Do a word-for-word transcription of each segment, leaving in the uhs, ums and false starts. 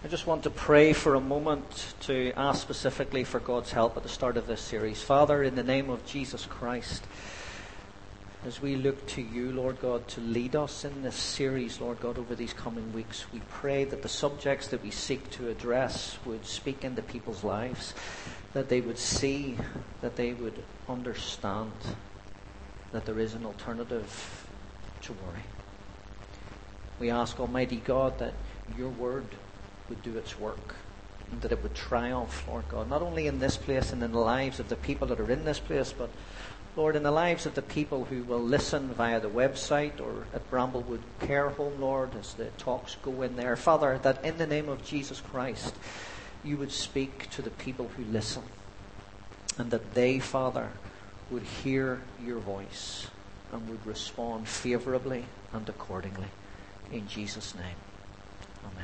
I just want to pray for a moment to ask specifically for God's help at the start of this series. Father, in the name of Jesus Christ, as we look to you, Lord God, to lead us in this series, Lord God, over these coming weeks, we pray that the subjects that we seek to address would speak into people's lives, that they would see, that they would understand that there is an alternative to worry. We ask, Almighty God, that your word would do its work, and that it would triumph, Lord God, not only in this place and in the lives of the people that are in this place, but, Lord, in the lives of the people who will listen via the website or at Bramblewood Care Home, Lord, as the talks go in there. Father, that in the name of Jesus Christ, you would speak to the people who listen, and that they, Father, would hear your voice and would respond favourably and accordingly. In Jesus' name, amen.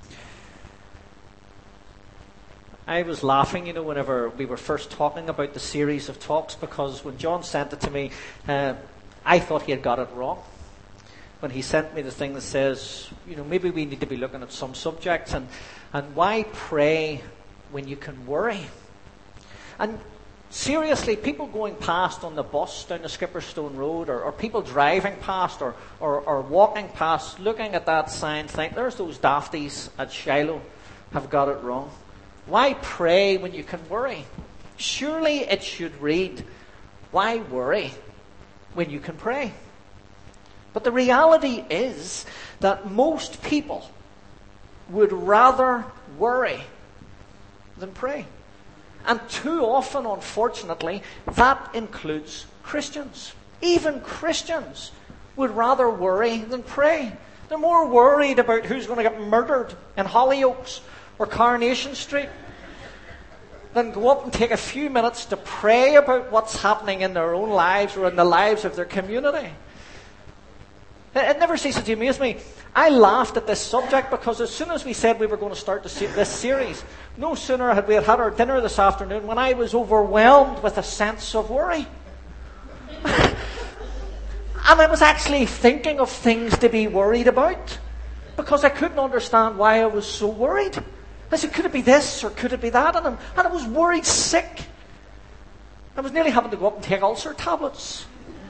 I was laughing, you know, whenever we were first talking about the series of talks, because when John sent it to me, uh, I thought he had got it wrong. When he sent me the thing that says, you know, maybe we need to be looking at some subjects, and, and why pray when you can worry? And seriously, people going past on the bus down the Skipperstone Road, or, or people driving past, or, or, or walking past, looking at that sign, think, there's those dafties at Shiloh have got it wrong. Why pray when you can worry? Surely it should read, why worry when you can pray? But the reality is that most people would rather worry than pray. And too often, unfortunately, that includes Christians. Even Christians would rather worry than pray. They're more worried about who's going to get murdered in Hollyoaks or Coronation Street than go up and take a few minutes to pray about what's happening in their own lives or in the lives of their community. It never ceases to amaze me. I laughed at this subject because as soon as we said we were going to start this series, no sooner had we had our dinner this afternoon when I was overwhelmed with a sense of worry. And I was actually thinking of things to be worried about because I couldn't understand why I was so worried. I said, could it be this or could it be that? And, I'm, and I was worried sick. I was nearly having to go up and take ulcer tablets.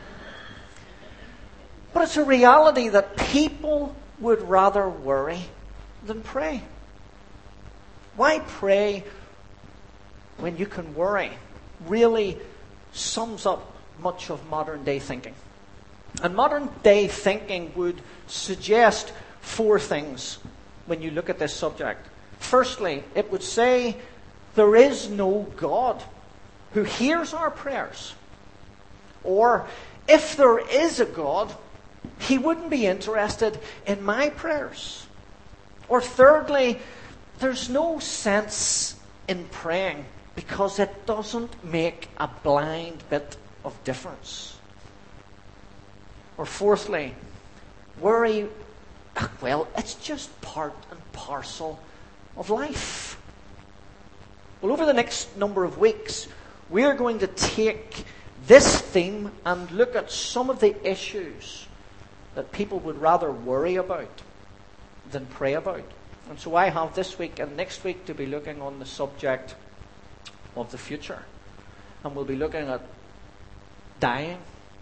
But it's a reality that people would rather worry than pray. Why pray when you can worry? Really sums up much of modern day thinking. And modern day thinking would suggest four things when you look at this subject. Firstly, it would say there is no God who hears our prayers. Or if there is a God, he wouldn't be interested in my prayers. Or thirdly, there's no sense in praying because it doesn't make a blind bit of difference. Or fourthly, worry, well, it's just part and parcel of life. Well, over the next number of weeks, we're going to take this theme and look at some of the issues that people would rather worry about than pray about. And so I have this week and next week to be looking on the subject of the future. And we'll be looking at dying,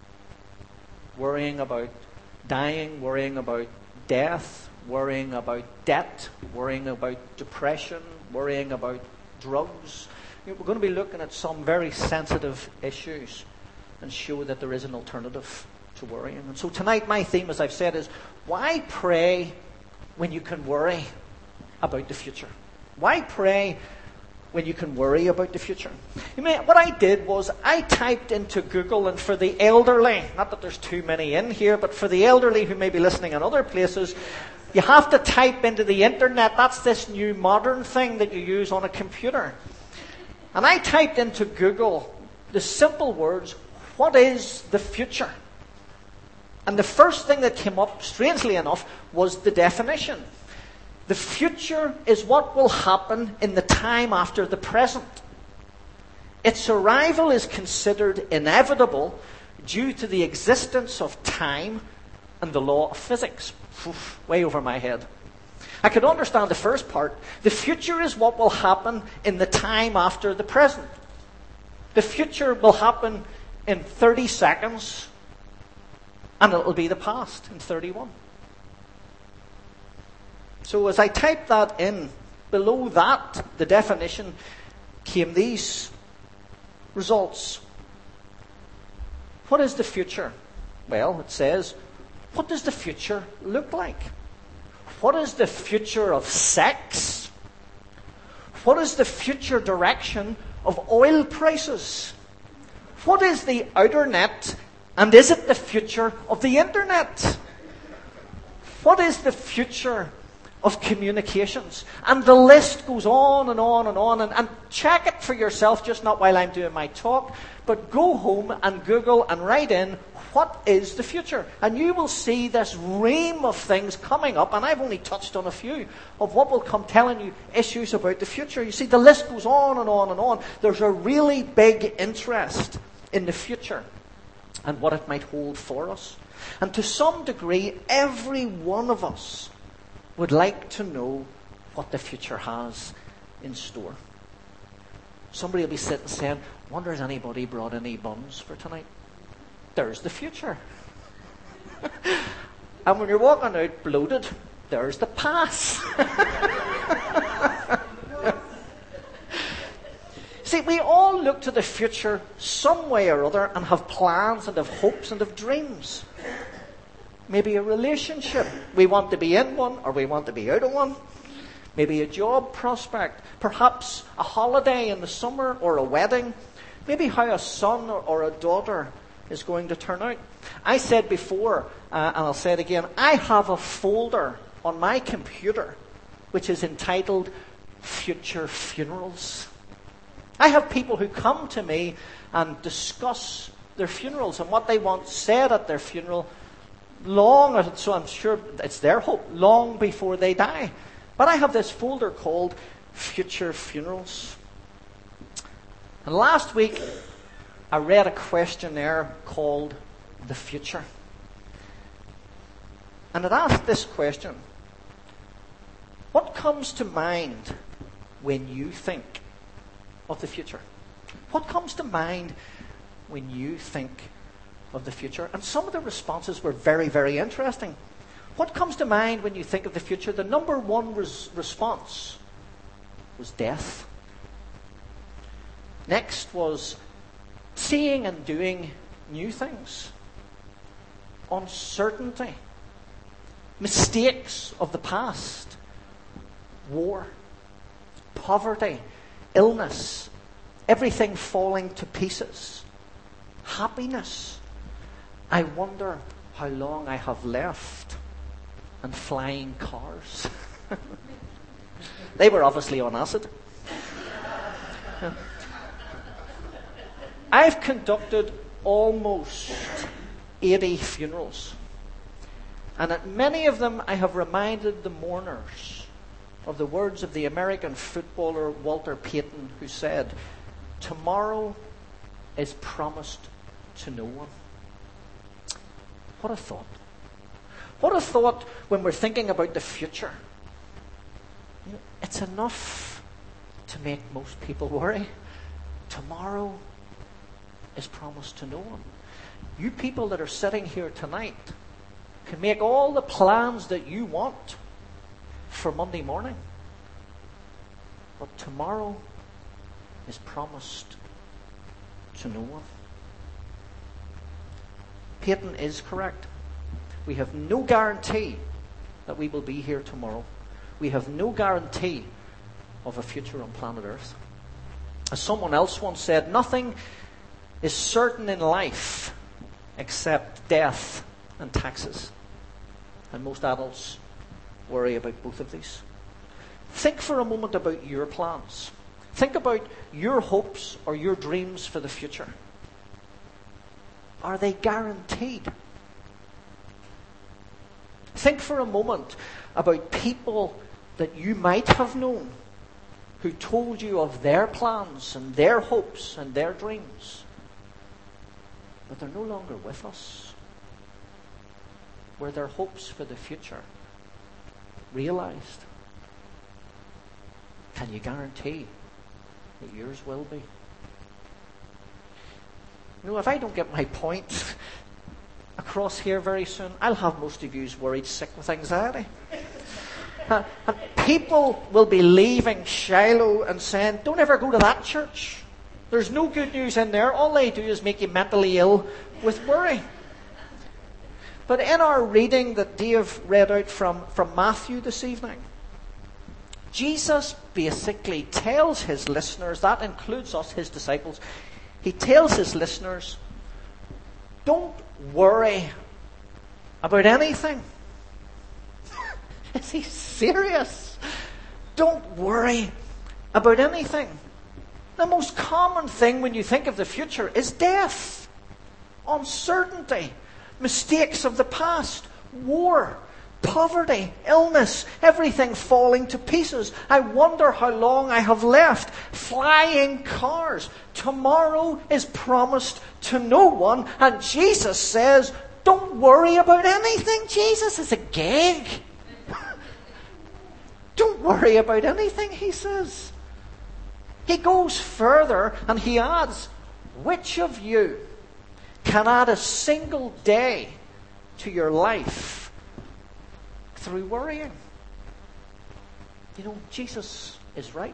worrying about dying, worrying about death, worrying about debt, worrying about depression, worrying about drugs. You know, we're going to be looking at some very sensitive issues and show that there is an alternative to worrying. And so tonight my theme, as I've said, is why pray when you can worry about the future? Why pray when you can worry about the future? You know, what I did was I typed into Google, and for the elderly, not that there's too many in here, but for the elderly who may be listening in other places, you have to type into the internet. That's this new modern thing that you use on a computer. And I typed into Google the simple words, what is the future? And the first thing that came up, strangely enough, was the definition. The future is what will happen in the time after the present. Its arrival is considered inevitable due to the existence of time and the law of physics. Oof, way over my head. I could understand the first part. The future is what will happen in the time after the present. The future will happen in thirty seconds, and it will be the past in thirty-one. So as I typed that in, below that, the definition, came these results. What is the future? Well, it says, what does the future look like? What is the future of sex? What is the future direction of oil prices? What is the outer net? And is it the future of the internet? What is the future of communications? And the list goes on and on and on. And, and check it for yourself, just not while I'm doing my talk, but go home and Google and write in, what is the future? And you will see this ream of things coming up, and I've only touched on a few, of what will come telling you issues about the future. You see, the list goes on and on and on. There's a really big interest in the future and what it might hold for us. And to some degree, every one of us would like to know what the future has in store. Somebody will be sitting saying, wonder has anybody brought any buns for tonight? There's the future. And when you're walking out bloated, there's the past. See, we all look to the future some way or other and have plans and have hopes and have dreams. Maybe a relationship. We want to be in one or we want to be out of one. Maybe a job prospect. Perhaps a holiday in the summer or a wedding. Maybe how a son or, or a daughter is going to turn out. I said before, uh, and I'll say it again, I have a folder on my computer which is entitled Future Funerals. I have people who come to me and discuss their funerals and what they want said at their funeral long, so I'm sure it's their hope, long before they die. But I have this folder called Future Funerals. And last week, I read a questionnaire called The Future. And it asked this question: what comes to mind when you think of the future? What comes to mind when you think of the future? And some of the responses were very, very interesting. What comes to mind when you think of the future? The number one res- response was death. Next was seeing and doing new things. Uncertainty. Mistakes of the past. War. Poverty. Illness. Everything falling to pieces. Happiness. I wonder how long I have left. And flying cars. They were obviously on acid. I've conducted almost eighty funerals. And at many of them I have reminded the mourners of the words of the American footballer Walter Payton, who said, tomorrow is promised to no one. What a thought. What a thought when we're thinking about the future. You know, it's enough to make most people worry. Tomorrow is promised to no one. You people that are sitting here tonight can make all the plans that you want for Monday morning. But tomorrow is promised to no one. Payton is correct. We have no guarantee that we will be here tomorrow. We have no guarantee of a future on planet Earth. As someone else once said, nothing is certain in life except death and taxes. And most adults worry about both of these. Think for a moment about your plans. Think about your hopes or your dreams for the future. Are they guaranteed? Think for a moment about people that you might have known who told you of their plans and their hopes and their dreams. But they're no longer with us. Were their hopes for the future realized? Can you guarantee that yours will be? You know, if I don't get my point across here very soon, I'll have most of you worried sick with anxiety. Uh, and people will be leaving Shiloh and saying, don't ever go to that church. There's no good news in there. All they do is make you mentally ill with worry. But in our reading that Dave read out from, from Matthew this evening, Jesus basically tells his listeners, that includes us, his disciples, he tells his listeners, don't worry about anything. Is he serious? Don't worry about anything. The most common thing when you think of the future is death, uncertainty, mistakes of the past, war, poverty, illness, everything falling to pieces. I wonder how long I have left. Flying cars. Tomorrow is promised to no one. And Jesus says, don't worry about anything. Jesus is a gag. Don't worry about anything, he says. He goes further and he adds, which of you can add a single day to your life through worrying? You know, Jesus is right.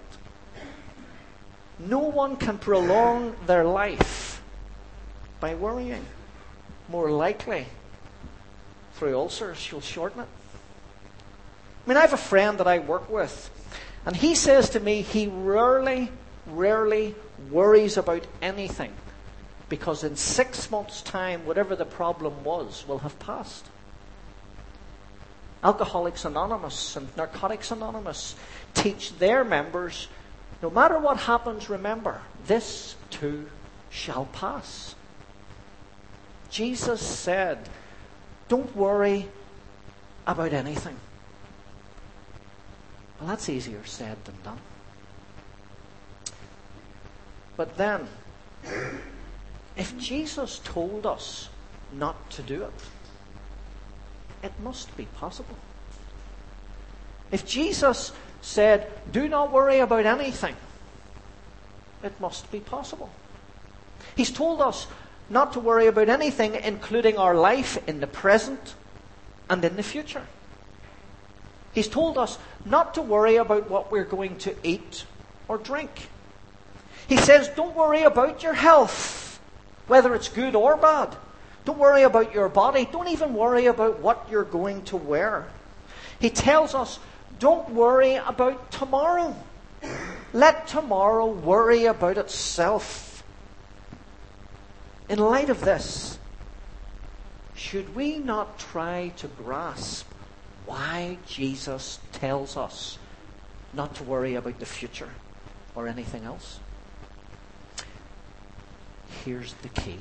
No one can prolong their life by worrying. More likely, through ulcers, you'll shorten it. I mean, I have a friend that I work with, and he says to me he rarely, rarely worries about anything, because in six months' time, whatever the problem was will have passed. Alcoholics Anonymous and Narcotics Anonymous teach their members, no matter what happens, remember, this too shall pass. Jesus said, don't worry about anything. Well, that's easier said than done. But then, if Jesus told us not to do it, it must be possible. If Jesus said, do not worry about anything, it must be possible. He's told us not to worry about anything, including our life in the present and in the future. He's told us not to worry about what we're going to eat or drink. He says, don't worry about your health, whether it's good or bad. Don't worry about your body. Don't even worry about what you're going to wear. He tells us, don't worry about tomorrow. Let tomorrow worry about itself. In light of this, should we not try to grasp why Jesus tells us not to worry about the future or anything else? Here's the key.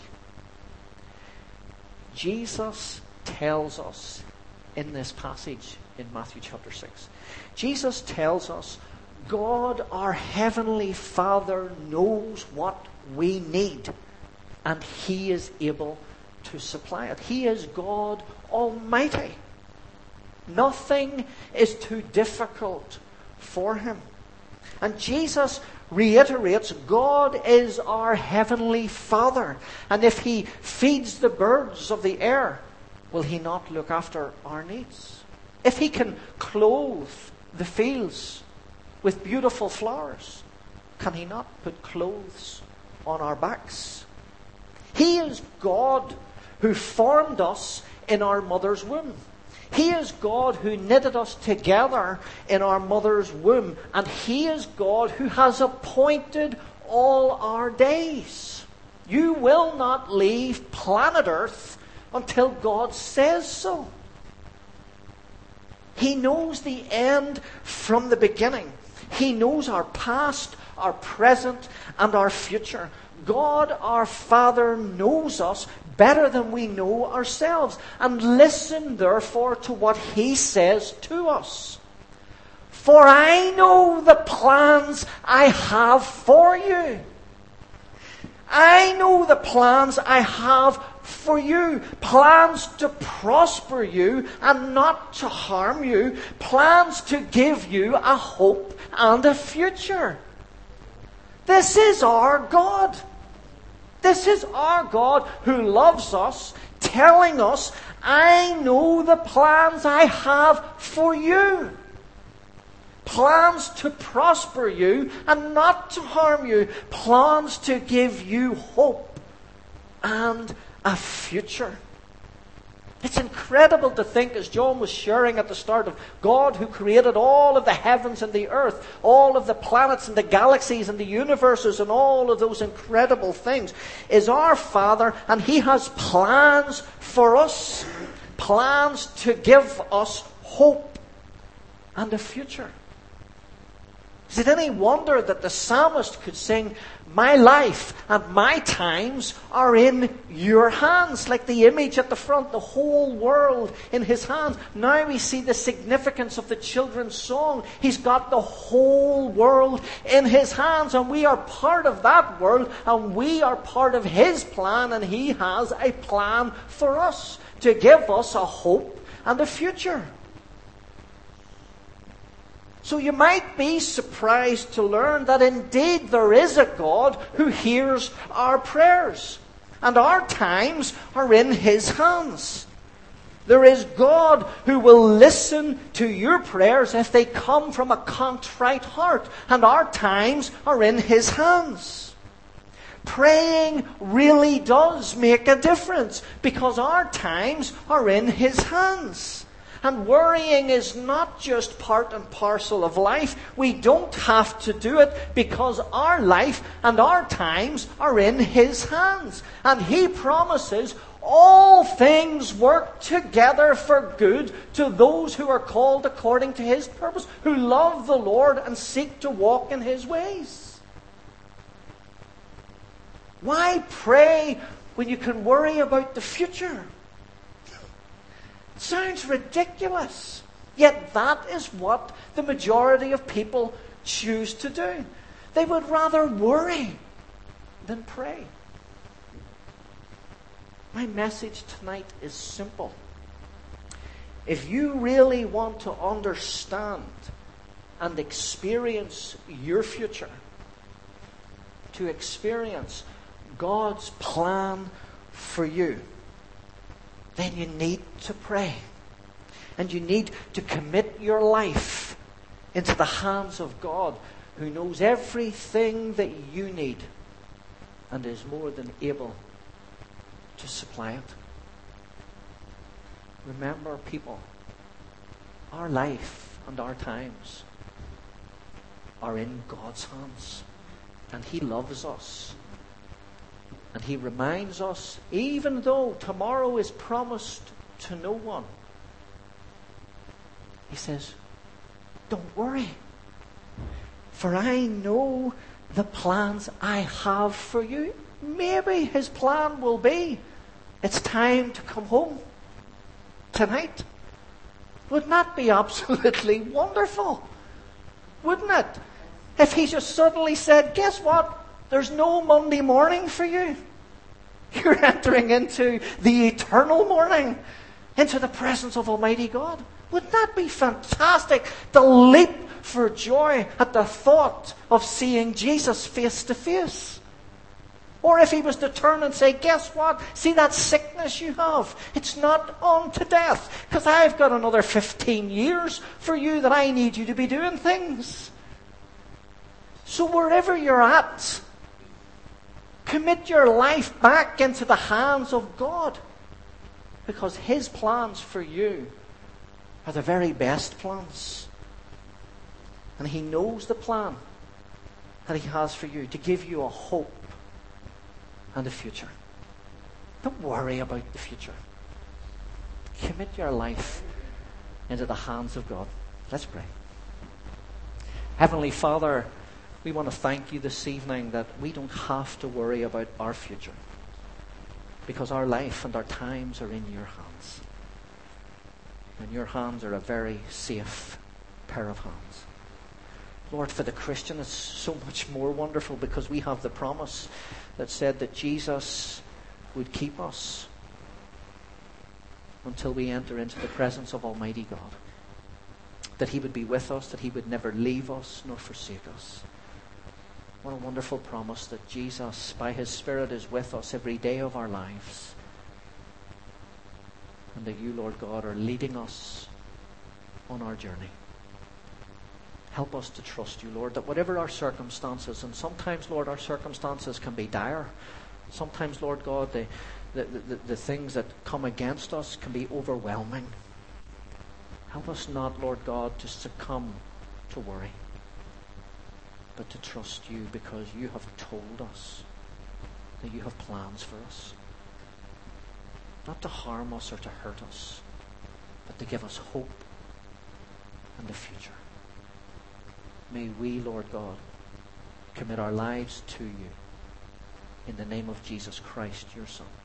Jesus tells us in this passage in Matthew chapter six, Jesus tells us God, our Heavenly Father, knows what we need, and He is able to supply it. He is God Almighty. Nothing is too difficult for Him. And Jesus reiterates, God is our Heavenly Father. And if He feeds the birds of the air, will He not look after our needs? If He can clothe the fields with beautiful flowers, can He not put clothes on our backs? He is God who formed us in our mother's womb. He is God who knitted us together in our mother's womb. And He is God who has appointed all our days. You will not leave planet Earth until God says so. He knows the end from the beginning. He knows our past, our present, and our future. God, our Father, knows us better than we know ourselves. And listen, therefore, to what He says to us. For I know the plans I have for you. I know the plans I have for you, plans to prosper you and not to harm you, plans to give you a hope and a future. This is our God. This is our God who loves us, telling us, I know the plans I have for you. Plans to prosper you and not to harm you. Plans to give you hope and a future. It's incredible to think, as John was sharing at the start, of God who created all of the heavens and the earth, all of the planets and the galaxies and the universes and all of those incredible things, is our Father, and He has plans for us. Plans to give us hope and a future. Is it any wonder that the psalmist could sing, my life and my times are in your hands? Like the image at the front, the whole world in his hands. Now we see the significance of the children's song. He's got the whole world in his hands, and we are part of that world, and we are part of his plan, and he has a plan for us to give us a hope and a future. So you might be surprised to learn that indeed there is a God who hears our prayers, and our times are in his hands. There is God who will listen to your prayers if they come from a contrite heart, and our times are in his hands. Praying really does make a difference because our times are in his hands. And worrying is not just part and parcel of life. We don't have to do it because our life and our times are in his hands. And he promises all things work together for good to those who are called according to his purpose, who love the Lord and seek to walk in his ways. Why pray when you can worry about the future? Sounds ridiculous. Yet that is what the majority of people choose to do. They would rather worry than pray. My message tonight is simple. If you really want to understand and experience your future, to experience God's plan for you, then you need to pray. And you need to commit your life into the hands of God, who knows everything that you need and is more than able to supply it. Remember, people, our life and our times are in God's hands, and he loves us. And he reminds us, even though tomorrow is promised to no one, he says, don't worry, for I know the plans I have for you. Maybe his plan will be, it's time to come home tonight. Wouldn't that be absolutely wonderful? Wouldn't it? If he just suddenly said, guess what? There's no Monday morning for you. You're entering into the eternal morning, into the presence of Almighty God. Wouldn't that be fantastic? The leap for joy at the thought of seeing Jesus face to face. Or if he was to turn and say, guess what? See that sickness you have? It's not unto death, because I've got another fifteen years for you that I need you to be doing things. So wherever you're at, commit your life back into the hands of God, because his plans for you are the very best plans. And he knows the plan that he has for you, to give you a hope and a future. Don't worry about the future. Commit your life into the hands of God. Let's pray. Heavenly Father, we want to thank you this evening that we don't have to worry about our future, because our life and our times are in your hands. And your hands are a very safe pair of hands. Lord, for the Christian, it's so much more wonderful, because we have the promise that said that Jesus would keep us until we enter into the presence of Almighty God. That He would be with us, that He would never leave us nor forsake us. What a wonderful promise that Jesus, by His Spirit, is with us every day of our lives. And that you, Lord God, are leading us on our journey. Help us to trust you, Lord, that whatever our circumstances, and sometimes, Lord, our circumstances can be dire. Sometimes, Lord God, the, the, the, the things that come against us can be overwhelming. Help us not, Lord God, to succumb to worry, but to trust you, because you have told us that you have plans for us. Not to harm us or to hurt us, but to give us hope and a future. May we, Lord God, commit our lives to you in the name of Jesus Christ, your Son.